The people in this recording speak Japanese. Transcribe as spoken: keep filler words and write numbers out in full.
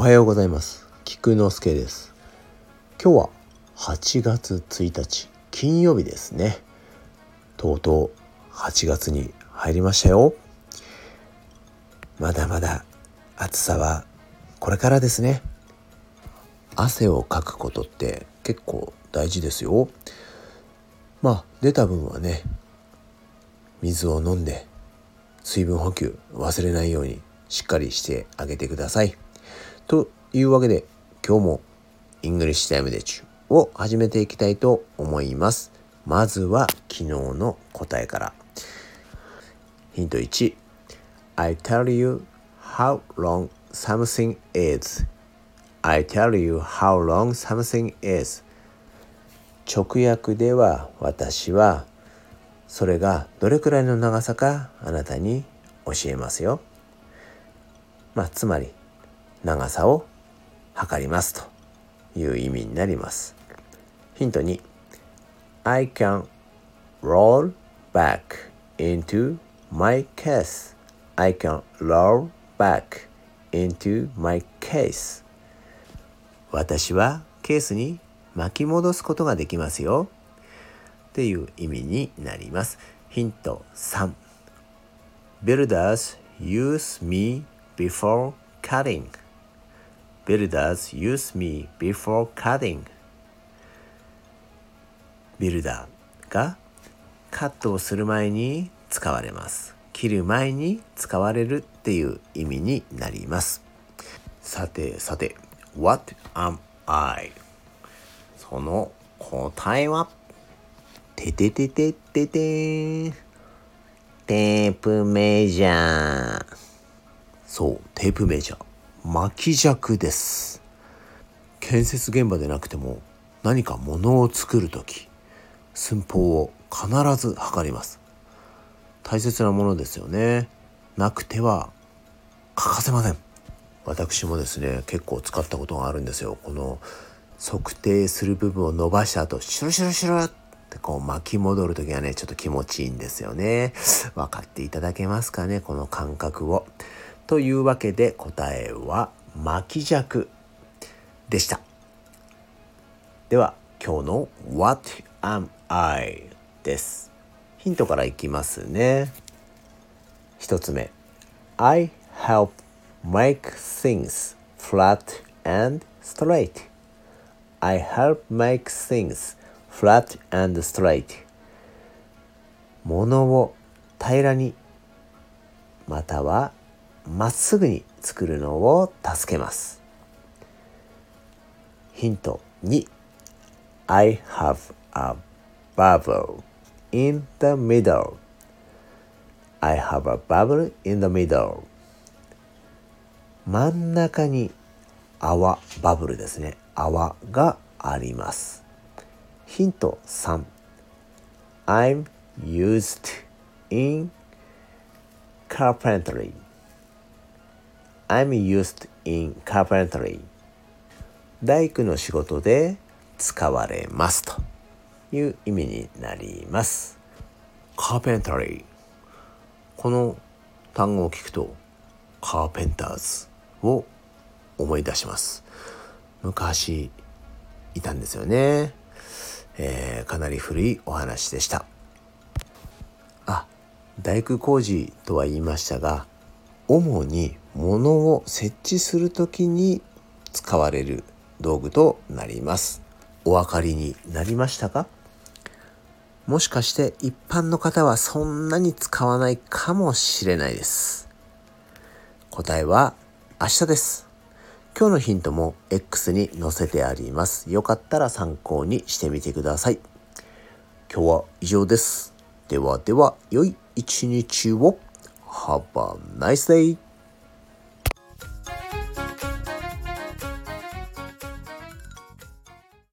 おはようございます。菊之助です。今日ははちがつついたち金曜日ですね。とうとうはちがつに入りましたよ。まだまだ暑さはこれからですね。汗をかくことって結構大事ですよ。まあ出た分はね、水を飲んで水分補給忘れないようにしっかりしてあげてください。というわけで今日もイングリッシュタイムデチュを始めていきたいと思います。まずは昨日の答えから。ヒントいち、 I tell you how long something is. I tell you how long something is. 直訳では私はそれがどれくらいの長さかあなたに教えますよ。まあつまり長さを測りますという意味になります。ヒントに I can roll back into my case. I can roll back into my case. 私はケースに巻き戻すことができますよっていう意味になります。ヒントさん Builders use me before cutting. Builders use me before cutting. ビルダーがカットをする前に使われます。切る前に使われるっていう意味になります。さてさて What am I? その答えはててててててーテープメジャー。そうテープメジャー、巻き尺です。建設現場でなくても何か物を作るとき寸法を必ず測ります。大切なものですよね。なくては欠かせません。私もですね結構使ったことがあるんですよ。この測定する部分を伸ばした後シュルシュルシュルってこう巻き戻るときはねちょっと気持ちいいんですよね。分かっていただけますかね、この感覚を。というわけで答えは巻き尺でした。では今日の What am I です。ヒントからいきますね。一つ目 I help make things flat and straight. I help make things flat and straight. 物を平らにまたはまっすぐに作るのを助けます。ヒントに I have a bubble in the middle. I have a bubble in the middle. 真ん中に泡、バブルですね。泡があります。ヒントさん I'm used in carpentry. I'm used in carpentry. 大工の仕事で使われますという意味になります。carpentry、 この単語を聞くとカーペンターズを思い出します。昔いたんですよね。えー、かなり古いお話でした。あ、大工工事とは言いましたが、主に物を設置するときに使われる道具となります。お分かりになりましたか？もしかして一般の方はそんなに使わないかもしれないです。答えは明日です。今日のヒントも X に載せてあります。よかったら参考にしてみてください。今日は以上です。ではでは良い一日を。Have a nice day!